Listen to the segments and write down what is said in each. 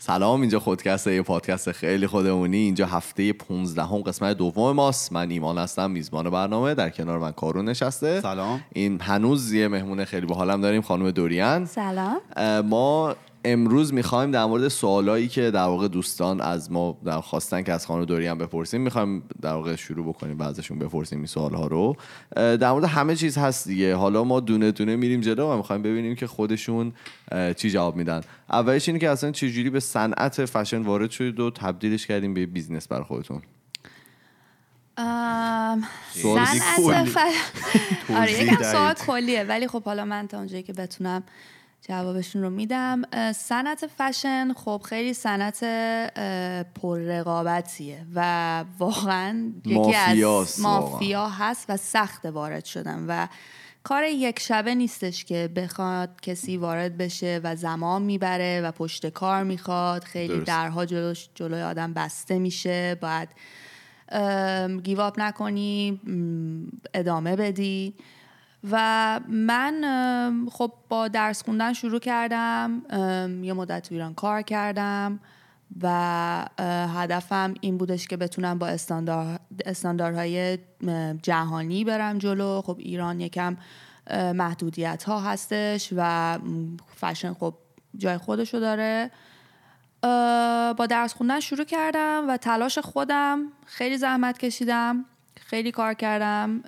سلام، اینجا خودکسته، یه پادکست خیلی خودمونی. اینجا هفته 15 قسمت دوم ماست. من ایمان هستم، میزبان برنامه. در کنار من کارون نشسته. سلام. این هنوز یه مهمون خیلی باحالم داریم، خانم دوریان. سلام. ما امروز میخوایم در مورد سوالایی که در واقع دوستان از ما خواستن که از خانم دوریان بپرسیم، میخوایم در واقع شروع بکنیم بعضشون بپرسیم این سوالها رو. در مورد همه چیز هست دیگه، حالا ما دونه دونه میریم جلو و میخوایم ببینیم که خودشون چی جواب میدن. اولش اینه که اصلا چجوری به صنعت فشن وارد شدید و تبدیلش کردیم به بیزنس برای خودتون؟ آره یکم سوال کلیه، ولی خب حالا من تا اونجایی که بتونم جوابشون رو میدم. صنعت فشن خب خیلی صنعت پر رقابتیه و واقعا یکی از مافیا هست و سخت وارد شدن و کار یک شبه نیستش که بخواد کسی وارد بشه و زمان میبره و پشت کار میخواد. خیلی درها جلوی آدم بسته میشه، باید گیو اپ نکنی، ادامه بدی. و من خب با درس خوندن شروع کردم، یه مدت تو ایران کار کردم و هدفم این بودش که بتونم با استانداردهای جهانی برم جلو. خب ایران یکم محدودیت ها هستش و فشن خب جای خودشو داره. با درس خوندن شروع کردم و تلاش خودم، خیلی زحمت کشیدم، خیلی کار کردم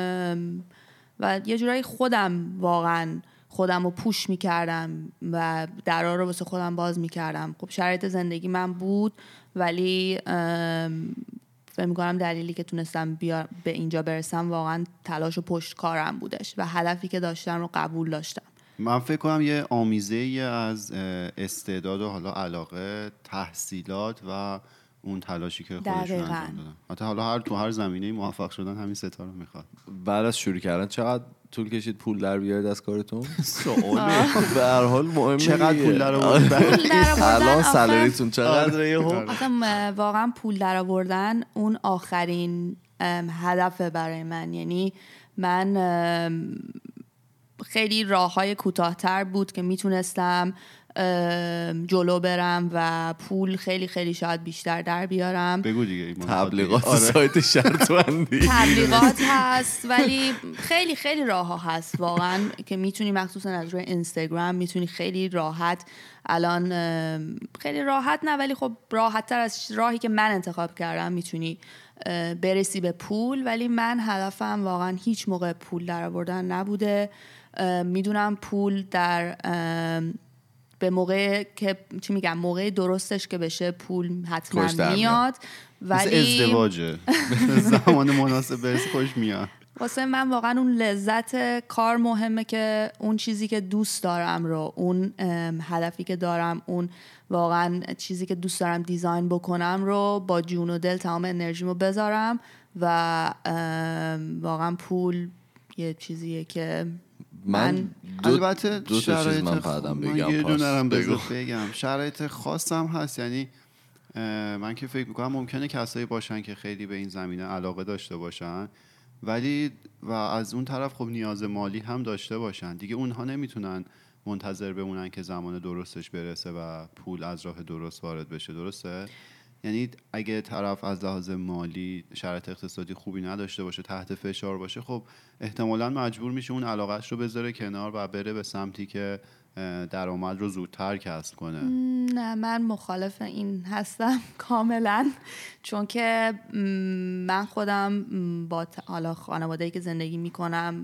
و یه جورایی واقعا خودم رو پوش میکردم و درها رو واسه خودم باز میکردم. خب شرایط زندگی من بود، ولی فکر میکنم دلیلی که تونستم به اینجا برسم واقعا تلاش و پشت کارم بودش و هدفی که داشتم رو قبول داشتم. من فکر کنم یه آمیزه از استعداد و حالا علاقه، تحصیلات و اون تلاشی که خودشون انجام دادن. حتی حالا تو هر زمینه‌ای موفق شدن همین ستا رو میخواد. بعد از شروع کردن چقدر طول کشید پول در بیارید از کارتون؟ سواله به هر حال مهمه. چقدر پول در آوردن؟ الان سالریتون چقدره یهو؟ واقعا پول در آوردن اون آخرین هدفه برای من. یعنی من خیلی راه‌های کوتاه‌تر بود که میتونستم جلو برم و پول خیلی خیلی شاید بیشتر در بیارم. بگو دیگه. تبلیغات سایت شرط بندی تبلیغات هست، ولی خیلی خیلی راه ها هست واقعا که میتونی، مخصوصا از روی اینستاگرام میتونی خیلی راحت، الان خیلی راحت نه ولی خب راحت تر از راهی که من انتخاب کردم میتونی برسی به پول. ولی من هدفم واقعا هیچ موقع پول در آوردن نبوده. میدونم پول در به موقع که چی میگم، موقع درستش که بشه پول حتما میاد، ولی ازدواجه زمان مناسب برسه خوش میاد. واسه من واقعا اون لذت کار مهمه، که اون چیزی که دوست دارم رو، اون هدفی که دارم، اون واقعا چیزی که دوست دارم دیزاین بکنم رو با جون و دل تمام انرژیمو بذارم و واقعا پول یه چیزیه که من البته دو تا چیز من بعدم بگم شرایط خاصم هست. یعنی من که فکر میکنم ممکنه کسایی باشن که خیلی به این زمینه علاقه داشته باشن، ولی و از اون طرف خب نیاز مالی هم داشته باشن دیگه. اونها نمیتونن منتظر بمونن که زمان درستش برسه و پول از راه درست وارد بشه. درسته؟ یعنی اگه طرف از لحاظ مالی شرایط اقتصادی خوبی نداشته باشه، تحت فشار باشه، خب احتمالاً مجبور میشه اون علاقهش رو بذاره کنار و بره به سمتی که درآمد رو زودتر کسب کنه. نه، من مخالف این هستم کاملا، چون که من خودم با حالا خانواده‌ای که زندگی میکنم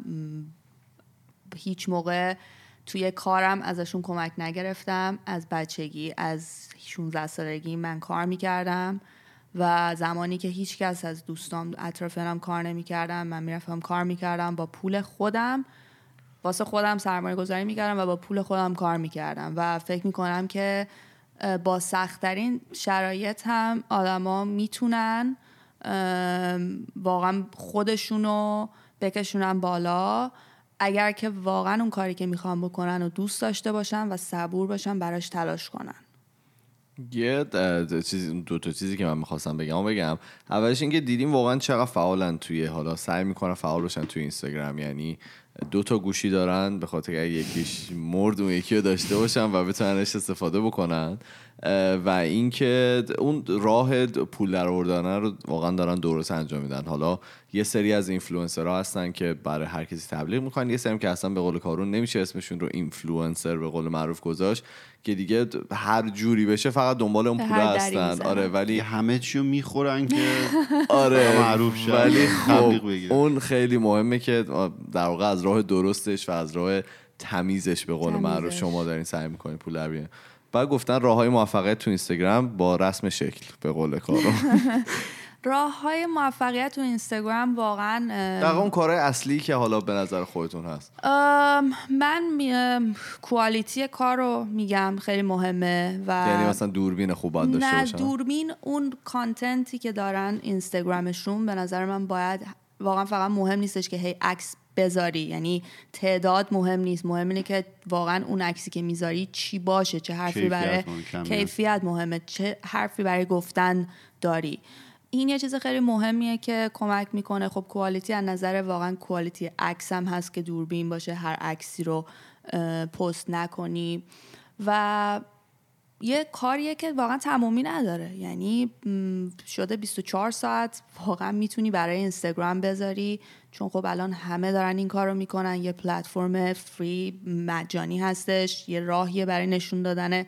هیچ موقع توی کارم ازشون کمک نگرفتم. از بچگی، از 16 سالگی من کار میکردم و زمانی که هیچ کس از دوستام اطرافم کار نمیکردم، من میرفتم کار میکردم با پول خودم، واسه خودم سرمایه گذاری میکردم و با پول خودم کار میکردم و فکر میکنم که با سخت‌ترین شرایط هم آدما میتونن واقعا خودشونو بکشونن بالا، اگر که واقعا اون کاری که میخوان بکنن و دوست داشته باشن و صبور باشن براش تلاش کنن. یه دو تا چیزی که من میخواستم بگم. اولش این که دیدیم واقعا چقدر فعالن توی، حالا سعی میکنن فعال باشن توی اینستاگرام. یعنی 2 تا گوشی دارن به خاطر اگه یکیش مرد اون یکی رو داشته باشن و بتوننش استفاده بکنن و اینکه اون راه پول درآوردن رو واقعا دارن درست انجام میدن. حالا یه سری از اینفلوئنسرها هستن که برای هر کسی تبلیغ میکنن، یه سری که اصلا به قول کارون نمیشه اسمشون رو اینفلوئنسر به قول معروف گذاشت که دیگه هر جوری بشه فقط دنبال اون پول هستن. آره ولی همه چیو میخورن که آره معروف شه. ولی خب اون خیلی مهمه که در واقع از راه درستش و از راه تمیزش به قول معروف شما دارین سعی میکنین پول در بیارین. بعد گفتن راههای موفقیت تو اینستاگرام با رسم شکل به قول کارو. راههای موفقیت تو اینستاگرام واقعا دقیقا اون کارهای اصلی که حالا به نظر خودتون هست. من کوالیتی کار رو میگم خیلی مهمه و یعنی مثلا دوربین خوب باید داشته باشن. نه دوربین، اون کانتنتی که دارن اینستاگرامشون به نظر من باید واقعا فقط مهم نیستش که هی عکس بذاری، یعنی تعداد مهم نیست، مهم اینه که واقعا اون عکسی که میذاری چی باشه، چه حرفی برای کیفیت مهمه، چه حرفی برای گفتن داری. این یه چیز خیلی مهمیه که کمک میکنه. خب کوالیتی از نظر واقعا کوالیتی عکس هم هست که دوربین باشه، هر عکسی رو پست نکنی و یه کاریه که واقعا تمامی نداره، یعنی شده 24 ساعت واقعا میتونی برای اینستاگرام بذاری، چون خب الان همه دارن این کار رو میکنن. یه پلتفرم فری مجانی هستش، یه راهیه برای نشون دادن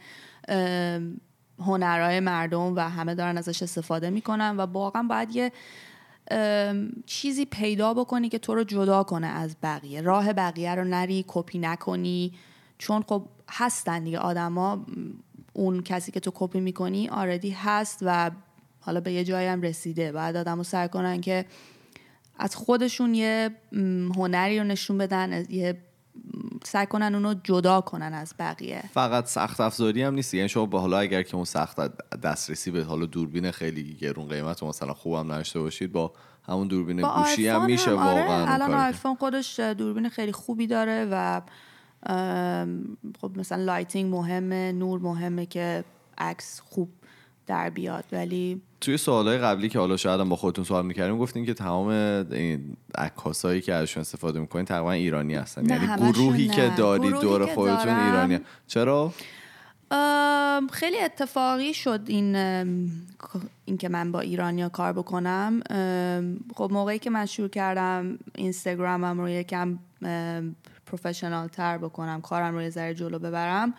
هنرهای مردم و همه دارن ازش استفاده میکنن و واقعا باید یه چیزی پیدا بکنی که تو رو جدا کنه از بقیه، راه بقیه رو نری کپی نکنی، چون خب هستن دیگه آدما، اون کسی که تو کپی میکنی آردی هست و حالا به یه جایی هم رسیده. بعد آدمو سعی کنن که از خودشون یه هنری رو نشون بدن، یه سعی کنن اونو جدا کنن از بقیه. فقط سخت افزاری هم نیست، یعنی شما با حالا اگر که اون سخت دسترسی به حالا دوربین خیلی گرون قیمت و مثلا خوبم نداشته باشید، با همون دوربین گوشی هم میشه واقعا. الان آیفون خودش دوربین خیلی خوبی داره و خب مثلا لایتینگ مهمه، نور مهمه که عکس خوب در بیاد. ولی توی سوالای قبلی که حالا شاید هم با خودتون سوال می‌کردیم گفتین که تمام این عکاسایی که ازشون استفاده می‌کنین تقریبا ایرانی هستن، یعنی گروهی که دارید دور خودتون ایرانی. چرا؟ خیلی اتفاقی شد این که من با ایرانیا کار بکنم. خب موقعی که من شروع کردم اینستاگرامم رو یکم پروفشنال تر بکنم، کارم رو یه ذره جلو ببرم،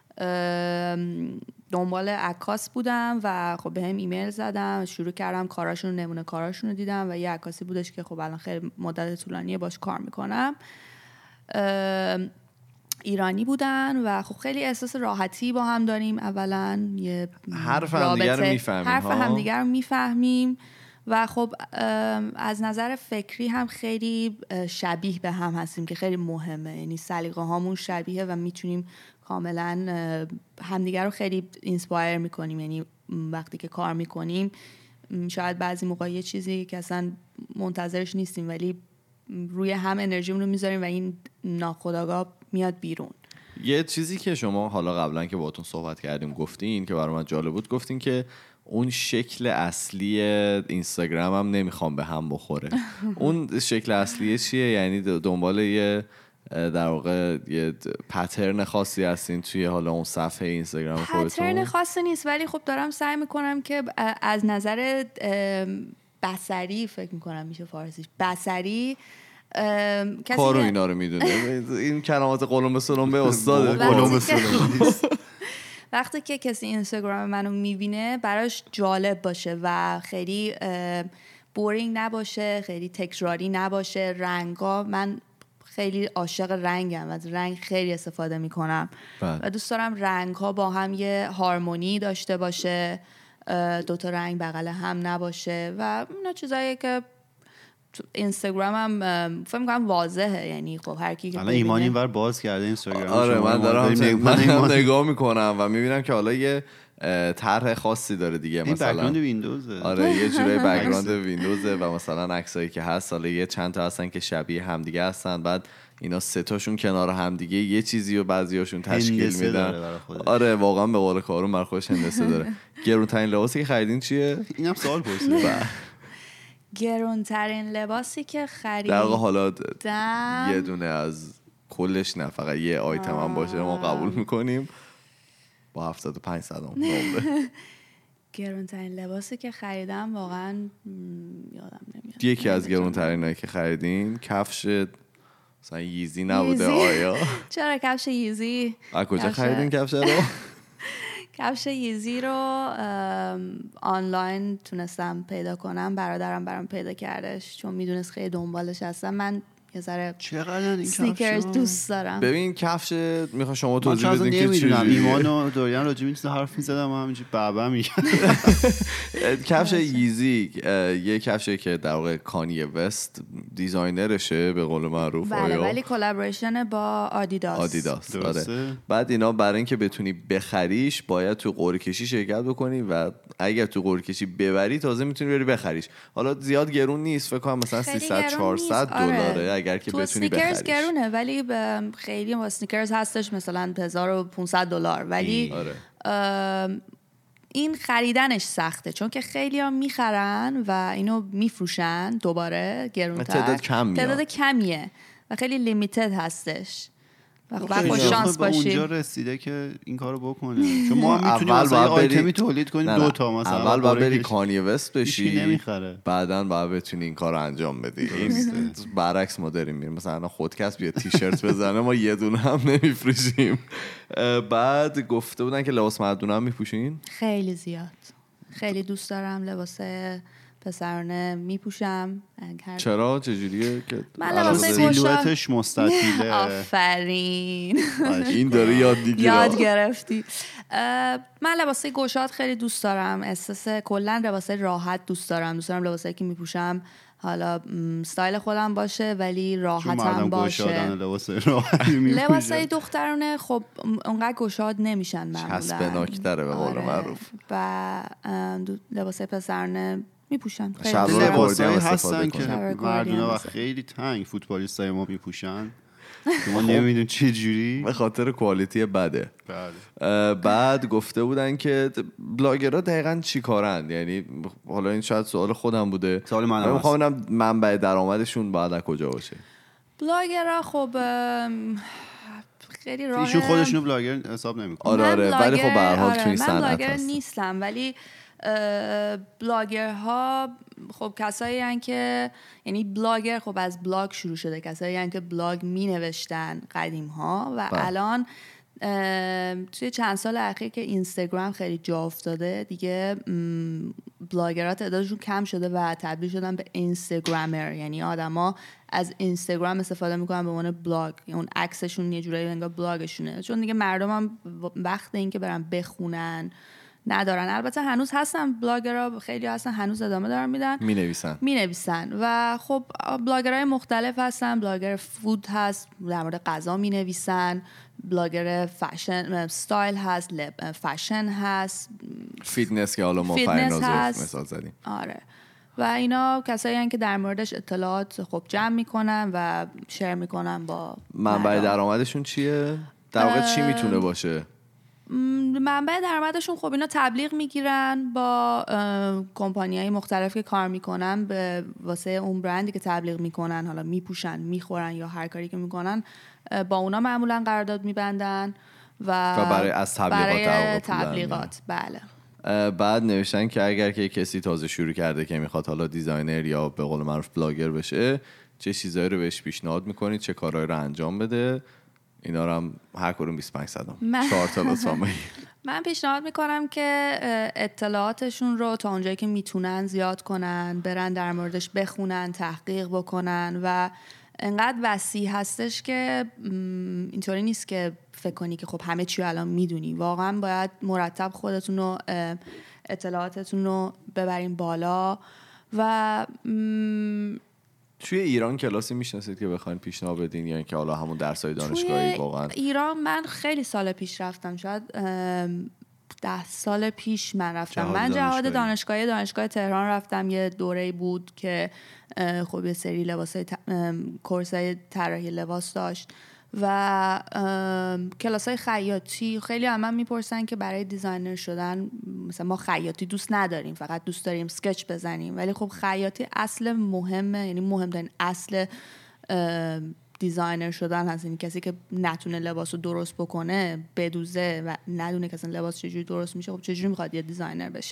دنبال عکاس بودم و خب بهم ایمیل زدم، شروع کردم کاراشون، نمونه کاراشون رو دیدم و یه عکاسی بودش که خب الان خیلی مدت طولانیه باش کار میکنم، ایرانی بودن و خب خیلی احساس راحتی با هم داریم. اولا یه حرف همدیگر رو میفهمیم و خب از نظر فکری هم خیلی شبیه به هم هستیم که خیلی مهمه، یعنی سلیقه هامون شبیه و میتونیم کاملا همدیگر رو خیلی اینسپایر میکنیم. یعنی وقتی که کار میکنیم شاید بعضی موقع یه چیزی که اصلا منتظرش نیستیم ولی روی هم انرژیمون رو میذاریم و این ناخودآگاه میاد بیرون. یه چیزی که شما حالا قبلا که باهاتون صحبت کردیم گفتین که برای من جالب بود، گفتین که اون شکل اصلی اینستاگرام هم نمیخوام به هم بخوره. اون شکل اصلیه چیه؟ یعنی دنبال یه در واقع یه پترن خاصی هستین توی حالا اون صفحه اینستاگرام خودتون؟ پترن خاصی نیست ولی خب دارم سعی میکنم که از نظر بصری، فکر میکنم میشه فارسیش بصری، کارو اینا رو میدونه. این کلمات قلم سلم به استاد قلم سلم نیست. وقتی که کسی اینستاگرام منو میبینه براش جالب باشه و خیلی بورینگ نباشه، خیلی تکراری نباشه. رنگا، من خیلی عاشق رنگم و از رنگ خیلی استفاده میکنم و دوست دارم رنگ ها با هم یه هارمونی داشته باشه، دوتا رنگ بغل هم نباشه و اینا چیزاییه که اینستاگرام هم فکر می‌کنم واضحه. یعنی خب هر کی که الان ایمان اینور باز کرده اینستاگرام. آره من دارم نگاه میکنم و میبینم که حالا یه طرح خاصی داره دیگه، مثلا بک‌گراند ویندوزه. آره یه جوری بک‌گراند ویندوزه و مثلا عکسایی که هست حالا یه چند تا هستن که شبیه همدیگه هستن، بعد اینا سه تاشون کنار همدیگه یه چیزی رو بعضیاشون تشکیل میدن. آره واقعا به قول کارون بر خودش هندسه داره. گرونترین لباسی که خریدین چیه؟ اینم سوال پرسیدم. گرونترین لباسی که خریدم در واقع حالا یه دونه از کلش نه، فقط یه آیتم هم باشه ما قبول میکنیم با 75 صدام نمره. گرونترین لباسی که خریدم واقعا یادم نمیاد. یکی از گرونترینایی که خریدین کفش مثلا ییزی نبوده آیا؟ چرا کفش ییزی؟ از کجا خریدین کفش رو؟ کفش ییزی رو آنلاین تونستم پیدا کنم، برادرم برام پیدا کردش چون میدونست خیلی دنبالش هستم. من یه ذره سنیکرز دوست دارم. ببین کفش میخوام شما توضیح بدین که چی ایمان و دوریان راجع به این حرف میزدم و همینجوری بابا میگن. کفش ییزی یه کفشه که در واقع کانیه وست دیزاینرشه به قول معروف. بله ولی کلابریشن با آدیداس. آره. بعد اینا برای اینکه بتونی بخریش باید تو قرعه کشی شرکت بکنی و اگر تو قرعه کشی ببری تازه میتونی بری بخریش. حالا زیاد گرون نیست، فکر کنم مثلا 300 400 دلاره اگر که بتونی بخریش. گرونه ولی خیلی با سنیکرز هستش مثلا 1500 دلار ولی این خریدنش سخته چون که خیلی ها میخرن و اینو میفروشن دوباره گرونتر. تعداد کمیه و خیلی لیمیتد هستش و خوش شانس باشی اونجا رسیده که این کارو بکنه. چون ما میتونیم اصلا یه آیتمی تولید کنیم دو تا مثلا اول باید بری کانیه وست بشی بعداً باید بتونی این کارو انجام بدی. این برعکس ما داریم میریم مثلا خودکسب یه تیشرت بزنه ما یه دونه هم نمیفروشیم. بعد گفته بودن که لباس مردونه هم میپوشین؟ خیلی زیاد، خیلی دوست دارم لباس پسرانه میپوشم. چرا؟ چجوریه که من لباسای سیلویتش مستطیله؟ آفرین این داره یاد گرفتی. من لباسای گشاد خیلی دوست دارم، احساس کلا لباسای راحت دوست دارم لباسایی که میپوشم حالا استایل خودم باشه ولی راحتم باشه. لباسای دخترانه خب اونقدر گشاد نمیشن معمولا، چسبناک‌تره به قول معروف. و لباسای پسرانه میپوشن. خیلی لباسایی هستن که مردونه و خیلی تنگ فوتبالیستای ما میپوشن ما نمیدونیم چه جوری به خاطر کوالیتی بده. بعد گفته بودن که بلاگرها دقیقاً چی کارن، یعنی حالا این شاید سوال خودم بوده، سوال منم میخوام ببینم منبع درآمدشون باید از کجا باشه. بلاگرها خب خیلی راه ایشون خودشونو بلاگر حساب نمیکنه. آره ولی خب به هر حال توی صنعت من بلاگر نیستم ولی بلاگرها خب کسایی هستن که یعنی بلاگر خب از بلاگ شروع شده، کسایی هستن که بلاگ می نوشتن قدیم ها و الان توی چند سال اخیر که اینستاگرام خیلی جا افتاده دیگه بلاگرها تعدادشون کم شده و تبدیل شدن به اینستاگرامر، یعنی آدما از اینستاگرام استفاده میکنن به عنوان بلاگ، یعنی اون عکسشون یه جورایی انگار بلاگشونه چون دیگه مردم هم وقت این که برن بخونن ندارن. البته هنوز هستن بلاگرها، خیلی هستن هنوز ادامه دارن میدن می نویسن و خب بلاگرهای مختلف هستن. بلاگر فود هست در مورد غذا می نویسن، بلاگر فشن ستایل هست، فشن هست، فیتنس که حالا ما فرناز مثال زدیم. آره و اینا کسایی هستن که در موردش اطلاعات خب جمع میکنن و شیر میکنن با منبع درآمدشون چیه؟ در واقع چی میتونه باشه؟ منبع درآمدشون خب اینا تبلیغ میگیرن با کمپانی‌های مختلف که کار میکنن به واسه اون برندی که تبلیغ میکنن، حالا میپوشن میخورن یا هر کاری که میکنن با اونا معمولا قرارداد میبندن و برای از تبلیغات بله. بعد نوشتن که اگر که کسی تازه شروع کرده که میخواد حالا دیزاینر یا به قول معروف بلاگر بشه چه چیزایی رو بهش پیشنهاد میکنید، چه کارهایی رو انجام بده؟ اینا رو هم هر کدوم 25 صدام 4 تا لطفا بگید. من پیشنهاد میکنم که اطلاعاتشون رو تا اونجایی که میتونن زیاد کنن، برن در موردش بخونن، تحقیق بکنن و انقدر وسیع هستش که اینطوری نیست که فکر کنی که خب همه چی الان میدونی. واقعا باید مرتب خودتون رو اطلاعاتتون رو ببرین بالا. و توی ایران کلاسی میشناسید که بخواید پیشنهاد بدین یا اینکه حالا همون درسای دانشگاهی؟ واقعا ایران من خیلی سال پیش رفتم، شاید 10 سال پیش من رفتم. من جهاد دانشگاه تهران رفتم، یه دوره‌ای بود که خب یه سری لباسای کورسای طراحی لباس داشت و کلاسای خیاطی خیلی هم من میپرسن که برای دیزاینر شدن مثلا ما خیاطی دوست نداریم، فقط دوست داریم اسکچ بزنیم، ولی خب خیاطی اصل مهمه، یعنی مهمترین اصل دیزاینر شدن هست. این کسی که نتونه لباس رو درست بکنه، بدوزه و ندونه که اصلا لباس چجوری درست میشه، خب چجوری میخواد یه دیزاینر بشه؟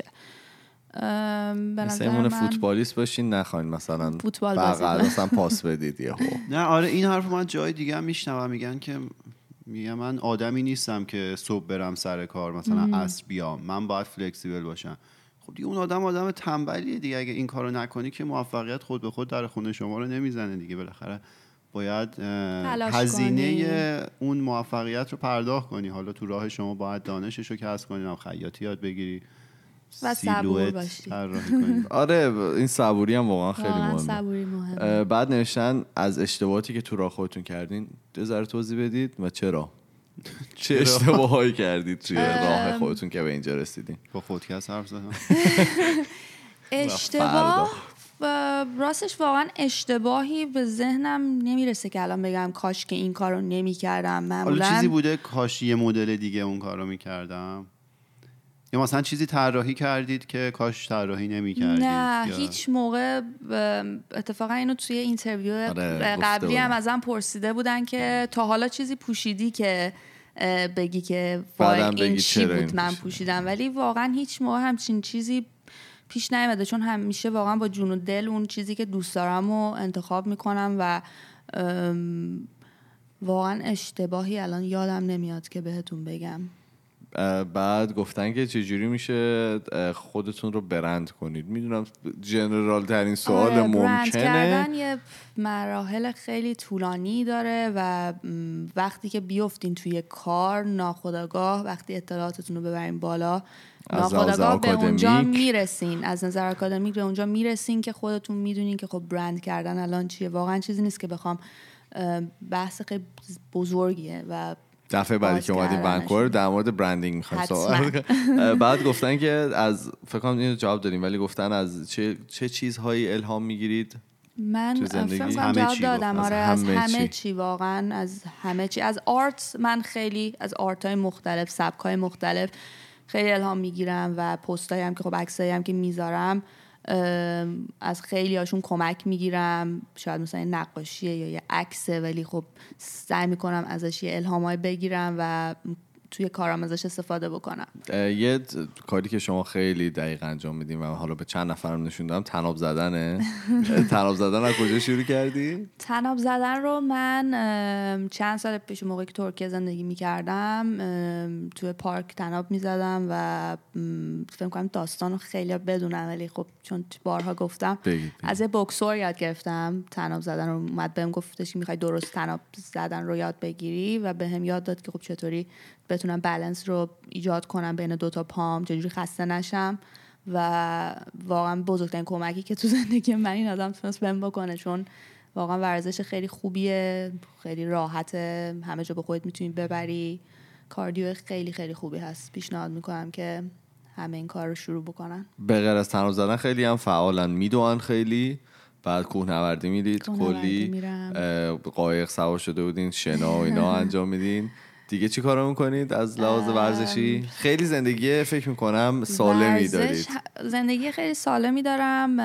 مثلا اون فوتبالیست باشین نخواین مثلا فوتبال بازی مثلا پاس بدید یهو. نه آره این حرف من جای دیگه هم میشنوم، میگن که من آدمی نیستم که صبح برم سر کار مثلا عصر بیام، من باید فلکسیبل باشم. خب دیگه اون آدم تنبلیه دیگه، اگه این کارو نکنی که موفقیت خود به خود در خونه شما رو نمیزنه دیگه، بالاخره باید هزینه اون موفقیت رو پرداخت کنی. حالا تو راه شما باید دانشش رو کسب کنی، خیاطی یاد بگیری و صبور باشی. آره این صبوری هم واقعا خیلی مهمه. صبوری مهمه. بعد نوشتن از اشتباهاتی که تو راه خودتون کردین یه ذره توضیح بدید و چرا چه اشتباهایی کردید توی راه خودتون که به اینجا رسیدین؟ با خودکست حرف زدم. اشتباه راستش واقعا اشتباهی به ذهنم نمیرسه که الان بگم کاش که این کارو نمی‌کردم. معمولا چیزی بوده کاش یه مدل دیگه اون کارو می‌کردم، یا مثلا چیزی طراحی کردید که کاش طراحی نمی‌کردید؟ نه هیچ موقع. اتفاقا اینو توی اینترویو قبلی هم ازم پرسیده بودن که تا حالا چیزی پوشیدی که بگی که وای این چی بود من پوشیدم، ولی واقعا هیچ موقع همچین چیزی پیش نیامده، چون همیشه واقعا با جون و دل اون چیزی که دوست دارم رو انتخاب میکنم و واقعا اشتباهی الان یادم نمیاد که بهتون بگم. بعد گفتن که چجوری میشه خودتون رو برند کنید. میدونم جنرال ترین سوال ممکنه. برند کردن یه مراحل خیلی طولانی داره و وقتی که بیفتین توی کار ناخودآگاه، وقتی اطلاعاتتون رو ببرین بالا، ناخودآگاه به اونجا میرسین، از نظر آکادمیک به اونجا میرسین که خودتون میدونین که خب برند کردن الان چیه. واقعا چیزی نیست که بخوام بحث خیلی بزرگیه و دفعه بعدی که اومدیم ونکوور در مورد برندینگ می‌خوایم صحبت کنیم. بعد گفتن که از فکر کنم اینو جواب دادیم، ولی گفتن از چه چیزهایی الهام میگیرید؟ من فکر کنم جواب دادم. آره از همه چی، واقعا از همه چی. از آرت من خیلی از آرت‌های مختلف، سبک‌های مختلف خیلی الهام میگیرم و پستایی هم که خب عکسایی هم که میذارم از خیلی هاشون کمک میگیرم. شاید مثلا نقاشیه یا یه عکسه، ولی خب سعی میکنم ازش یه الهامای بگیرم و توی کارم ازش استفاده بکنم. یه کاری که شما خیلی دقیق انجام میدین و حالا به چند نفرم نشون دادم، طناب زدنه. طناب زدن از کجا شروع کردی؟ طناب زدن رو من چند سال پیش موقعی که ترکیه زندگی میکردم توی پارک طناب میزدم و فکر کنم داستانو خیلی بدونم، ولی خب چون بارها گفتم از یه بوکسور یاد گرفتم طناب زدن رو. اومد بهم گفتش که میخوای درست طناب زدن رو یاد بگیری و بهم یاد داد که خب چطوری بتونم بالانس رو ایجاد کنم بین دوتا پام، چجوری خسته نشم. و واقعا بزرگترین کمکی که تو زندگی من این آدم تونست بهم بکنه، چون واقعا ورزش خیلی خوبیه، خیلی راحته، همه جا به خودت میتونی ببری، کاردیو خیلی خیلی خوبی هست. پیشنهاد میکنم که همه این کار رو شروع بکنن. به غیر از طناب زدن خیلی هم فعالن، میدوئن خیلی. بعد کوهنوردی میدید کلی، قایق سوار شده بودین، شنا و اینا انجام میدین. دیگه چی کارا میکنید از لحاظ ورزشی؟ خیلی زندگی فکر میکنم سالمی دارید. زندگی خیلی سالمی دارم،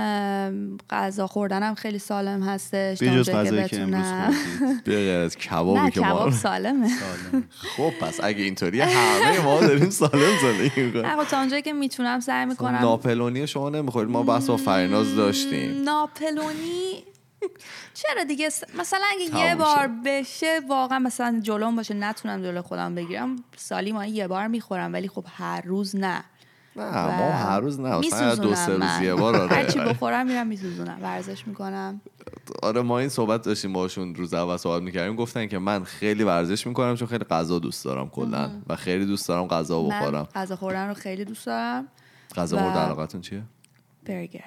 غذا خوردنم خیلی سالم هستش. بجز غذایی که امروز خوردید به غیر از کبابی که کباب سالمه. خب پس اگه اینطوریه همه ما داریم سالم زندگی میکنیم. نه تا اونجایی که میتونم سعی میکنم. ناپلونی شما نمیخورید؟ ما بحث با فریناز داشتیم. ناپلونی چرا دیگه؟ مثلا اگه یه بار بشه واقعا مثلا جلوم باشه نتونم جلو خودم بگیرم، سالی ما یه بار میخورم، ولی خب هر روز نه. ما هر روز نه، مثلا 2-3 روز یه بار. آره هرچی بخورم میرم میسوزونم، ورزش میکنم. آره ما این صحبت داشتیم باشون روز اول صحبت میکردیم، گفتن که من خیلی ورزش میکنم چون خیلی غذا دوست دارم کلا و خیلی دوست دارم غذا بخورم. من غذا خوردن رو خیلی دوست دارم. غذا مورد علاقتون چیه؟ برگر.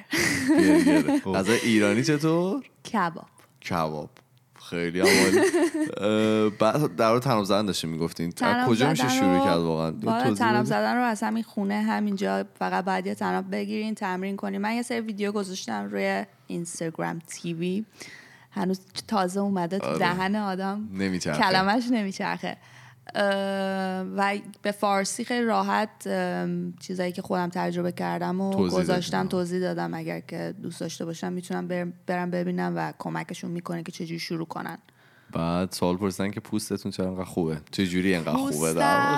غذا ایرانی چطور؟ کباب خیلی عالی. بعد در مورد طناب زدن داشتیم میگفتین، کجا میشه شروع کرد واقعا؟ طناب زدن رو از همین خونه همینجا فقط باید یه طناب بگیرین، تمرین کنین. من یه سری ویدیو گذاشتم روی اینستاگرام تیوی هنوز تازه اومده تو دهن آدم نمیچرخه، کلمش نمیچرخه. و به فارسی خیلی راحت چیزایی که خودم تجربه کردم و گذاشتم توضیح دادم. اگر که دوست داشته باشم میتونم برم ببینم و کمکشون میکنه که چجوری شروع کنن. بعد سوال پرسیدن که پوستتون چرا انقدر خوبه؟ چجوری انقدر خوبه؟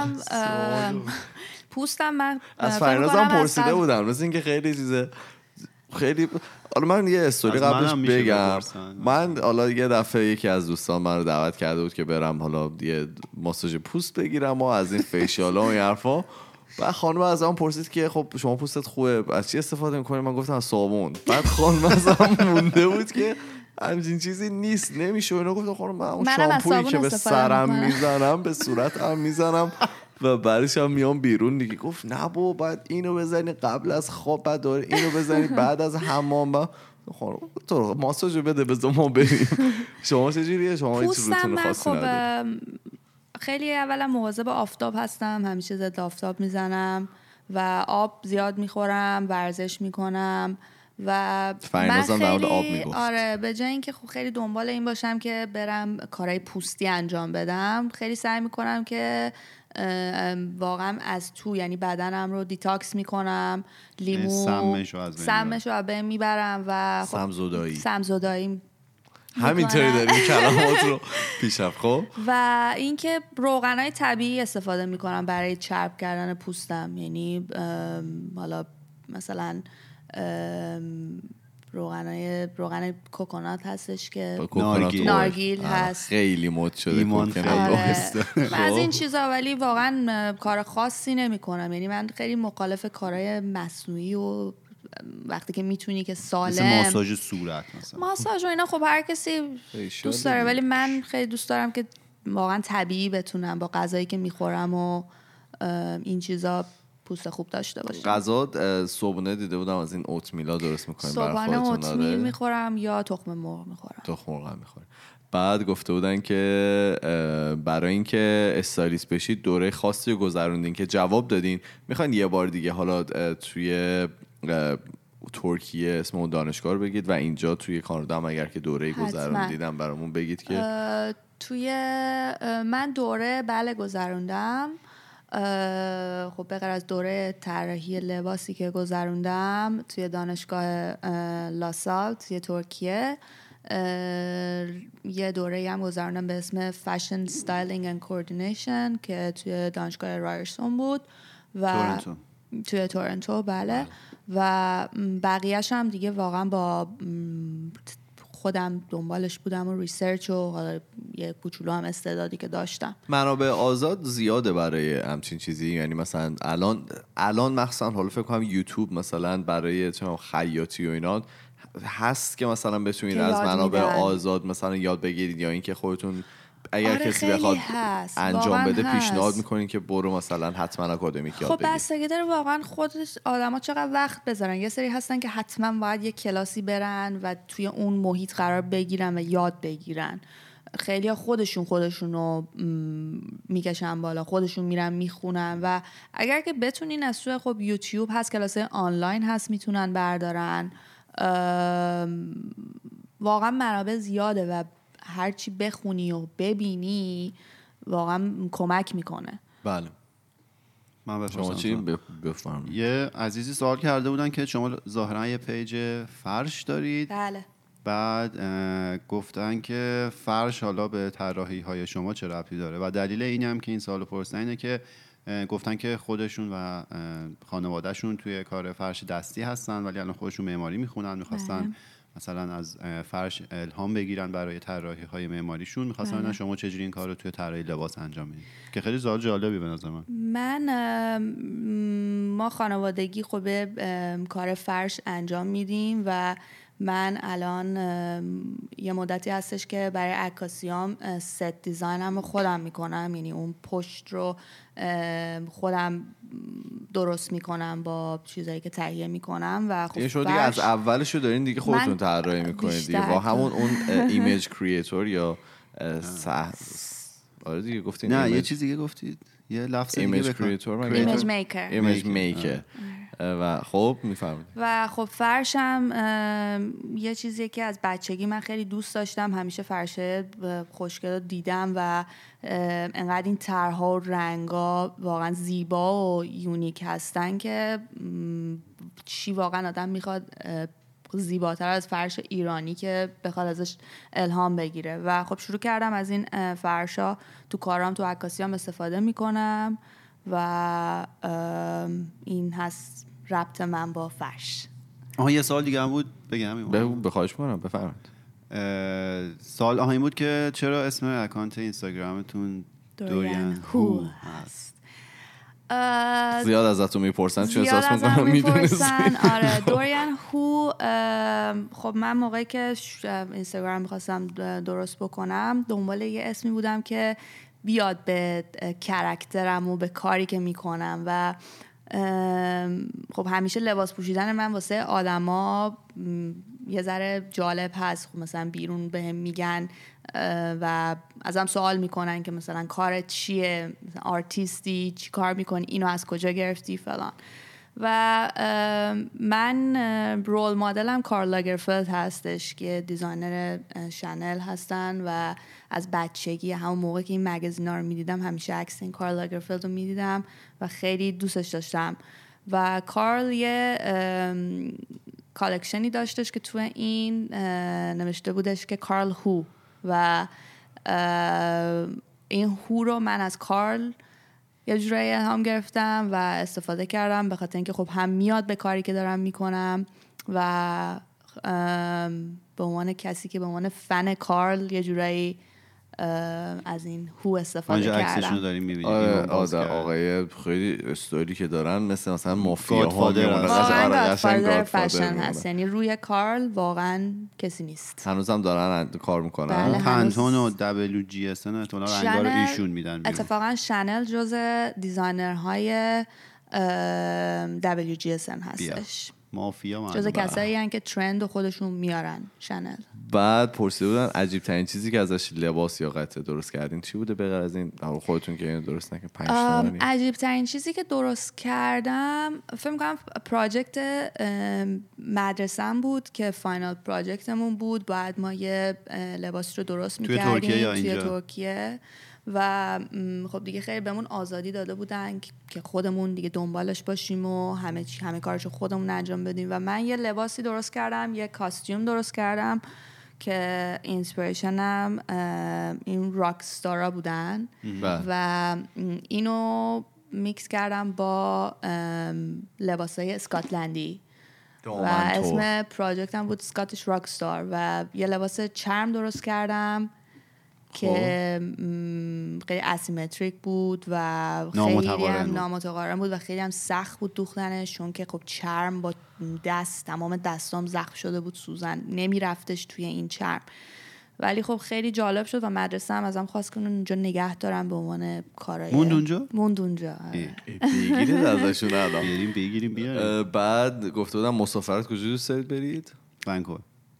پوستم من از فرنازم پرسیده بودم، مثل اینکه خیلی چیزه خیلی. حالا من یه استوری قبلش بگم. من حالا یه دفعه یکی از دوستان من رو دعوت کرده بود که برم حالا یه ماساژ پوست بگیرم و از این فیشیالا و این حرفا. بعد خانم از من پرسید که خب شما پوستت خوبه، از چی استفاده میکنی؟ من گفتم از صابون. بعد خانم از من مونده بود که همچین چیزی نیست، نمیشه. اینا گفتم خانم من اون شامپویی که به سرم میزنم به صورتم میزنم و بعدش هم میام بیرون دیگه. گفت نه بابا بعد اینو بزنی قبل از خواب، بعد داره اینو بزنی بعد از حمام. خانم تو ماساژو بده بذار ما بریم. شما چجوریه؟ شما هیچ روتین خاصی نداری؟ خیلی اولا مواظب آفتاب هستم، همیشه ضد آفتاب میزنم و آب زیاد میخورم، ورزش میکنم و من خیلی آب میگفت. آره به جای اینکه خیلی دنبال این باشم که برم کارهای پوستی انجام بدم، خیلی سعی میکنم که واقعا از تو، یعنی بدنم رو دیتاکس میکنم، لیمو سمش رو از بین میبرم و سمزدایی همینطوری داریم کلمات رو پیشرفت. خب و اینکه روغنای طبیعی استفاده میکنم برای چرب کردن پوستم، یعنی حالا مثلا روغن کوکونات هستش که نارگیل هست، خیلی مد شده از این چیزا، ولی واقعا کار خاصی نمی کنم. یعنی من خیلی مخالف کارهای مصنوعی و وقتی که میتونی که سالم، مثل ماساژ صورت مثلا، ماساژ و اینا خب هر کسی دوست داره، ولی من خیلی دوست دارم که واقعا طبیعی بتونم با غذایی که میخورم و این چیزا پوست خوب داشته باشم. غذا صبحونه دیده بودم از این اوتمیلا درست میکنیم برای خودتون؟ صبحانه اوتمیل میخورم یا تخم مرغ میخورم. تخم مرغ هم میخورم. بعد گفته بودن که برای اینکه استایلیست بشید دوره خاصی رو گذروندین که جواب دادین. میخواین یه بار دیگه حالا توی ترکیه اسم اون دانشگاه رو بگید و اینجا توی کانادا هم اگر که دوره گذروندیدن برامون بگید که توی من دوره گذروندم. خب بغیر از دوره طراحی لباسی که گذروندم توی دانشگاه لاسال توی ترکیه، یه دوره هم گذروندم به اسم Fashion Styling and Coordination که توی دانشگاه رایرسون بود و توی تورنتو. بله. و بقیه‌اش هم دیگه واقعا با خودم دنبالش بودم و ریسرچ و حالا یه کوچولو هم استعدادی که داشتم. منابع آزاد زیاده برای همچین چیزی، یعنی مثلا الان مخصوصا حالا فکر کنم یوتیوب مثلا برای خیاطی و اینا هست که مثلا بتونید از منابع آزاد مثلا یاد بگیرید، یا اینکه خودتون اگر کسی بخواد انجام بده پیشنهاد میکنین که برو مثلا حتما آکادمیک یاد بگیر؟ خب بستگی داره واقعا خودش آدما چقدر وقت بذارن. یه سری هستن که حتما باید یه کلاسی برن و توی اون محیط قرار بگیرن و یاد بگیرن. خیلی ها خودشونو میکشن بالا، خودشون میرن میخونن و اگر که بتونین از توی خب یوتیوب هست، کلاسای آنلاین هست میتونن بردارن. واقعا منابع زیاده و هرچی بخونی و ببینی واقعا کمک میکنه. بله. من شما چی بفرمایید؟ یه عزیزی سوال کرده بودن که شما ظاهرا یه پیج فرش دارید. بله. بعد گفتن که فرش حالا به طراحی های شما چه ربطی داره و دلیل اینه هم که این سوالو پرسیدن اینه که گفتن که خودشون و خانوادهشون توی کار فرش دستی هستن ولی الان خودشون معماری میخونن، میخواستن مثلا از فرش الهام بگیرن برای طراحی های معماریشون. میخواستن ببینن شما چجوری این کار رو توی طراحی لباس انجام میدید، که خیلی سوال جالبی به نظر ما خانوادگی خب کار فرش انجام میدیم و من الان یه مدتی هستش که برای عکاسیام ست دیزاینم رو خودم میکنم، یعنی اون پشت رو خودم درست میکنم با چیزایی که تهیه میکنم و خب شما دیگه از اولش رو دارین دیگه خودتون طراحی میکنید دیگه با همون اون ایمیج کریئتور یا آره دیگه گفتین نه یه چیز دیگه گفتید، یه لفظ دیگه ایمیج کریئتور، ایمیج میکر. ایمیج میکر و خب میفهمید. و خب فرشم یه چیزیه که از بچگی من خیلی دوست داشتم، همیشه فرشه خوشگل رو دیدم و انقدر این طرح‌ها و رنگ‌ها واقعا زیبا و یونیک هستن که چی واقعا آدم میخواد زیباتر از فرش ایرانی که بخواد ازش الهام بگیره. و خب شروع کردم از این فرشا تو کارام، تو عکاسیام استفاده میکنم و این هست ربط من با فرش. یه سال دیگه هم بود بگم. بخواهش کنم بفرمایید. سال این بود که چرا اسم اکانت اینستاگرامتون دوریان هو هست؟ زیاد ازتون میپرسن چون احساس میکنم میدونستین. آره دوریان هو. خب من موقعی که اینستاگرام میخواستم درست بکنم دنبال یه اسمی بودم که بیاد به کاراکترم و به کاری که میکنم و خب همیشه لباس پوشیدن من واسه آدما یه ذره جالب هست. خب مثلا بیرون بهم میگن و ازم سوال میکنن که مثلا کارت چیه، مثلا آرتیستی، چی کار میکنی، اینو از کجا گرفتی فلان. و من رول مدلم کارل لاگرفلد هستش که دیزاینر شانل هستن و از بچگی همون موقع که این مگزینا رو میدیدم همیشه عکس این کارل لاگرفلد رو میدیدم و خیلی دوستش داشتم. و کارل یه کالکشنی داشتش که تو این نوشته بودش که کارل هو و این هو رو من از کارل یه جورایی الهام گرفتم و استفاده کردم به خاطر اینکه خب هم میاد به کاری که دارم میکنم و به عنوان کسی که به عنوان فن کارل یه جورایی از این هو استفاده کردم. عکسشون رو داریم می‌بینیم. آقای خیلی استوری که دارن مثلا مافیا ها واقعا گادفادر فشن هست، یعنی روی کارل واقعا کسی نیست. هنوزم دارن کار میکنن. بله پنتون و WGSN احتمالاً رنگا رو ایشون میدن بیرون. اتفاقا شانل جزء دیزاینرهای WGSN هستش. مافیا جزء کسایی هستن که ترند رو خودشون میارن شانل. بعد پرسیده بودن عجیب ترین چیزی که ازش لباس یا قطعه درست کردین چی بوده به غیر از این خودتون که اینو درست نکنید 5 تومانی؟ عجیب ترین چیزی که درست کردم فکر می‌کنم پراجکت مدرسه‌ام بود که فاینال پراجکتمون بود. بعد ما یه لباس رو درست می‌کردیم توی ترکیه و خب دیگه خیلی بهمون آزادی داده بودن که خودمون دیگه دنبالش باشیم و همه کارشو خودمون انجام بدیم. و من یه لباسی درست کردم، یه کاستیوم درست کردم که اینسپیریشنم این راک ستارا بودن و اینو میکس کردم با لباسای اسکاتلندی و اسم پراجکتم بود سکاتیش راک ستار و یه لباس چرم درست کردم که خیلی اسیمتریک بود و خیلی هم نامتقارن بود و خیلی هم سخت بود دوختنش چون که خب چرم با دست تمام دستام زخم شده بود، سوزن نمی رفتش توی این چرم. ولی خب خیلی جالب شد و مدرسه هم ازم خواست که اونجا نگه دارم به عنوان کارای موند اونجا. بگیرید ازشون الان بگیریم بیاریم. بعد گفته بودم مسافرت کجا دوست دارید برید؟ ونکوور.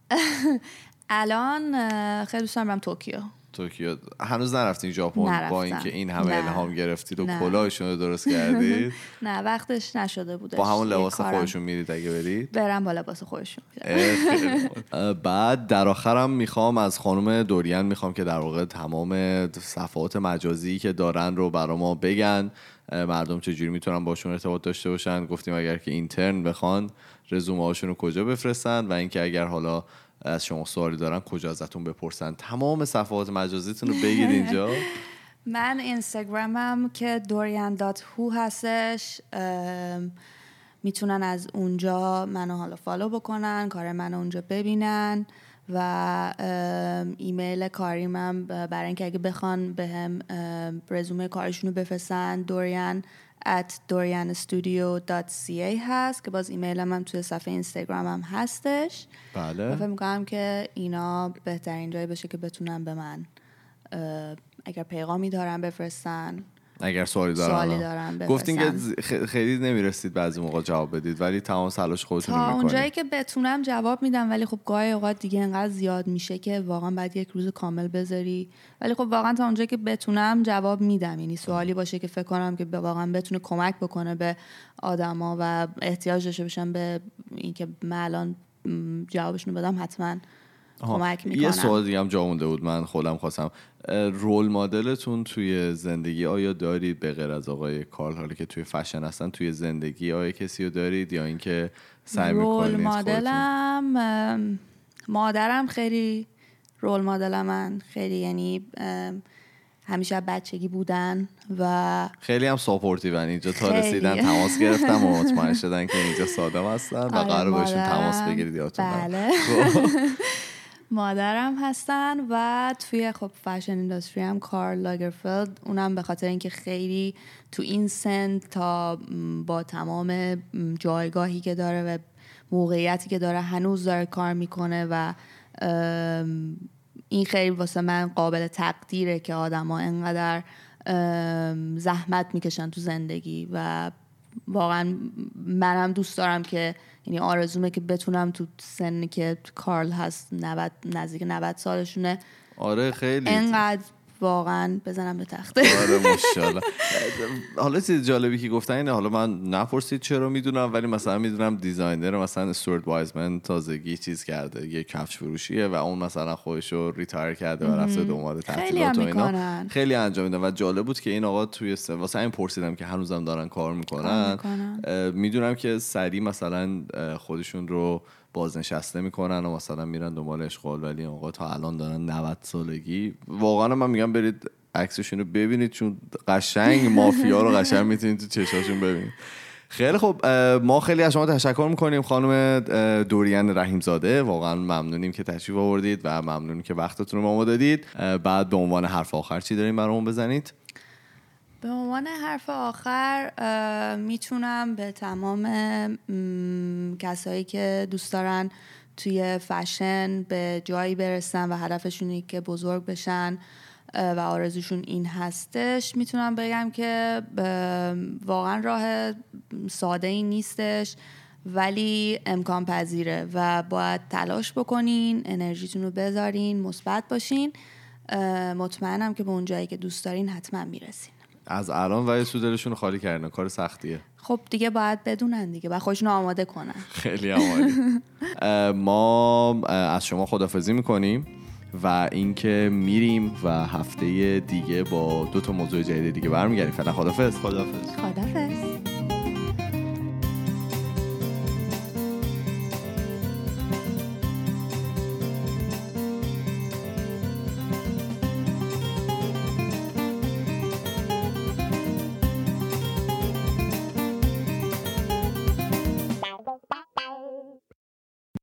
الان خیلی دوست دارم برم توکیو. هنوز نرفتین ژاپن با اینکه این همه الهام گرفتید و کلاهشون رو درست کردید؟ نه وقتش نشده بودش. با همون لباس خودشون میرید اگه برید؟ برم با لباس خودشون. بعد در آخرم میخوام از خانم دوریان که در واقع تمام صفحات مجازی که دارن رو برای ما بگن، مردم چجوری میتونن باشون ارتباط داشته باشن. گفتیم اگر که اینترن بخوان رزومه هاشون رو کجا بفرستن و اینکه اگر حالا از شما سوالی دارن کجا ازتون بپرسن. تمام صفحات مجازیتون رو بگید اینجا. من اینستاگرامم که dorian.hu هستش، میتونن از اونجا منو حالا فالو بکنن، کار منو اونجا ببینن و ایمیل کاریمم برای اینکه اگه بخوان بهم رزومه کارشون رو بفرستن dorian@dorianstudio.ca هست که باز ایمیلم هم توی صفحه اینستاگرامم هستش. بله. فکر می‌کنم که اینا بهترین جایی بشه که بتونن به من اگر پیغامی دارن بفرستن اگر سوالی دارن گفتین که خیلی نمیرسید بعضی موقع جواب بدید ولی تمام تلاش خودتون رو میکنید. تا اونجایی که بتونم جواب میدم، ولی خب گاهی اوقات دیگه انقدر زیاد میشه که واقعا بعد یک روز کامل بذاری، ولی خب واقعا تا اونجایی که بتونم جواب میدم. یعنی سوالی باشه که فکر کنم که واقعا بتونه کمک بکنه به آدما و احتیاج داشته باشن به اینکه من الان جوابشون بدم، حتما کمک میکنم. یه سوال دیگه هم جا مونده بود، من خودم خواستم رول مدلتون توی زندگی آیا دارید به غیر از آقای کارل حالی که توی فشن هستن، توی زندگی آیا کسی رو دارید یا اینکه سعی میکنید رول مدلم مادرم خیلی رول مدل من، خیلی یعنی همیشه بچگی بودن و خیلی هم ساپورتیون. اینجا تا رسیدن تماس گرفتم و مطمئن شدن که اینجا ساده هستن و قرار باشون تماس بگیرید یادتون. بله. مادرم هستن و توی خب فشن اینداستری هم کارل لاگرفلد، اونم به خاطر اینکه خیلی تو این سن تا با تمام جایگاهی که داره و موقعیتی که داره هنوز داره کار میکنه و این خیلی واسه من قابل تقدیره که آدم ها انقدر زحمت میکشن تو زندگی و واقعا منم دوست دارم که یعنی آرزومه که بتونم تو سنی که کارل هست نزدیک 90 سالشونه آره خیلی انقدر واقعا بزنم به تخته. آره ماشاءالله. حالا چیز جالبی که گفتن اینه، حالا من نپرسید چرا میدونم ولی مثلا میدونم دیزاینر مثلا استوارت وایزمن تازگی چیز کرده، یه کفش فروشیه و اون مثلا خودشو ریتایر کرده و رفته دنبال تحصیلات و اینا. خیلی انجام میدن و جالب بود که این آقا توی واسه این پرسیدم که هنوزم دارن کار میکنن. میدونم که سریع مثلا خودشون رو بازنشسته میکنن و مثلا میرن دنبال اشغال، ولی آقا تا الان دارن 90 سالگی. واقعا من میگم برید عکسشون رو ببینید چون قشنگ مافیا رو قشنگ میتونید تو چشاشون ببینید. خیلی خب ما خیلی از شما تشکر میکنیم خانم دورین رحیمزاده، واقعا ممنونیم که تشریف آوردید و ممنونیم که وقتتون رو به ما دادید. بعد به عنوان حرف آخر چی داریم برامون بزنید؟ به عنوان حرف آخر میتونم به تمام کسایی که دوست دارن توی فشن به جایی برسن و هدفشونی که بزرگ بشن و آرزوشون این هستش، میتونم بگم که واقعا راه ساده ای نیستش ولی امکان پذیره و باید تلاش بکنین، انرژیتون رو بذارین، مثبت باشین. مطمئنم که به اون جایی که دوست دارین حتما میرسین. از الان ولی سودلشون رو خالی کردن کار سختیه. خب دیگه باید بدونن دیگه، باید خودشون آماده کنن. خیلی عالی. ما از شما خداحافظی میکنیم و اینکه میریم و هفته دیگه با 2 موضوع جدید دیگه برمیگردیم. فعلا خداحافظ. خداحافظ.